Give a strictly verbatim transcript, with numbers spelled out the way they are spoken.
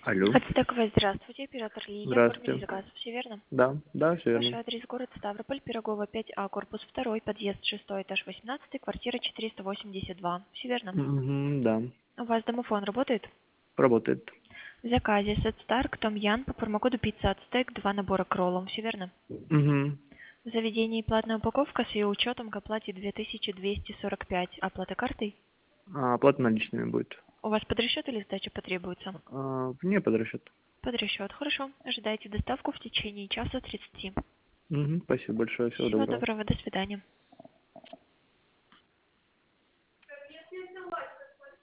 Алло. Ацтековая, здравствуйте, оператор линия, оформили Здравствуйте. заказ, все верно? Да, да, все Ваш верно. адрес город Ставрополь, Пирогова, пять А, корпус два, подъезд шестой, этаж восемнадцатый, квартира четыреста восемьдесят два, все верно? Мгм, да. У вас домофон работает? Работает. В заказе Сет Старк, Том Ян по промокоду пицца Ацтек, два набора к роллам, все верно? Мгм. В заведении платная упаковка с ее учетом к оплате две тысячи двести сорок пять, оплата картой? А, оплата наличными будет. У вас под расчет или сдача потребуется? А, не под расчет. Под расчет, хорошо. Ожидайте доставку в течение часа тридцати. Мгм, спасибо большое, всего Всего доброго. доброго, до свидания.